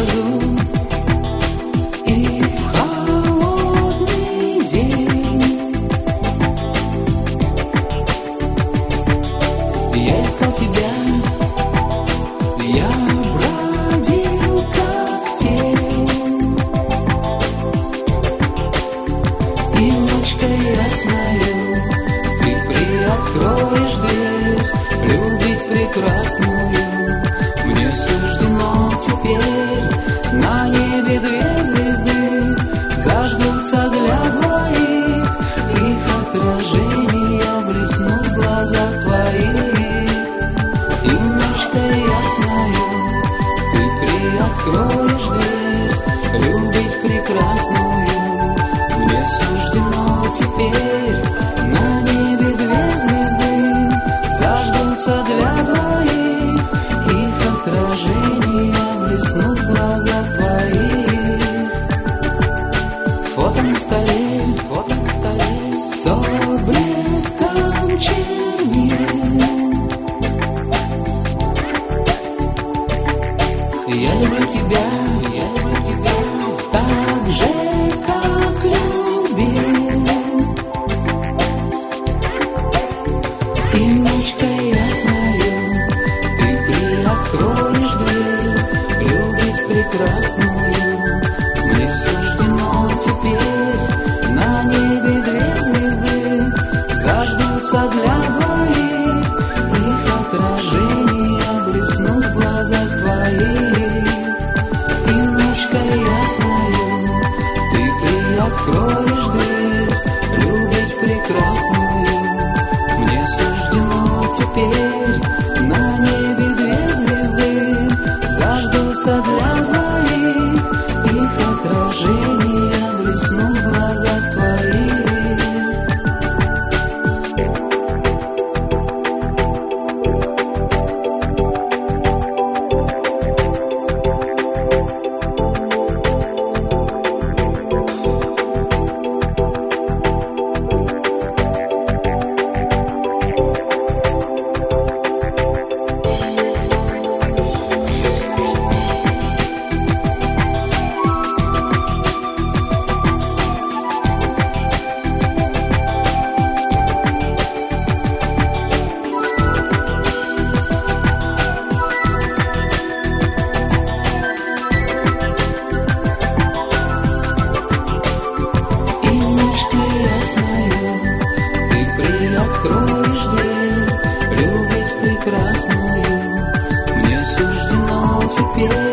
грозу и в холодный день. Я искал тебя, я бродил как тень, и ночкой ясною ты приоткроешь дверь, любить прекрасную. Мне суждено теперь, на небе две звезды зажгутся для двоих, их отражения блеснут в глазах твоих. И ночкой ясною ты приоткроешь дверь, любить прекрасную. Мне суждено теперь, на небе две звезды зажгутся для двоих, их отражения блеснут в глазах твоих. Фото на столе, с блеском чернил. Я люблю тебя так же, как любил. И ночкой ясною ты приоткроешь дверь, любить прекрасную. Мне суждено теперь, на небе две звезды зажгутся для двоих, их отражения блеснут в глазах твоих. И ночкой ясною ты приоткроешь дверь, любить прекрасную. Мне суждено теперь, на небе две звезды зажгутся для двоих, их отражения блеснут в глазах твоих. Откроешь дверь, любить прекрасную. Мне суждено теперь,